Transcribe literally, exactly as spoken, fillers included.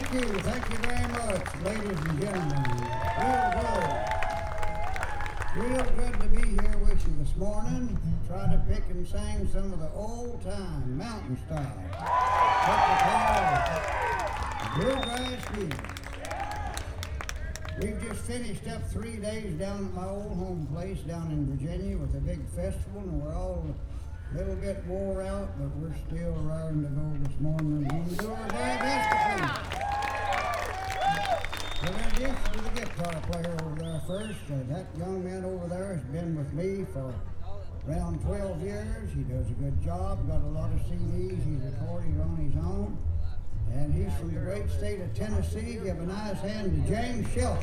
Thank you, thank you very much, ladies and gentlemen. Real good. Real good to be here with you this morning. Try to pick and sing some of the old-time mountain style. What we call bluegrass music. We've just finished up three days down at my old home place down in Virginia with a big festival, and we're all a little bit wore out, but we're still raring to go this morning, and we'll do our very best to please. Well, then this is the guitar player over there first. Uh, that young man over there has been with me for around twelve years. He does a good job, got a lot of C Ds he's recording on his own. And he's from the great state of Tennessee. Give a nice hand to James Shelton.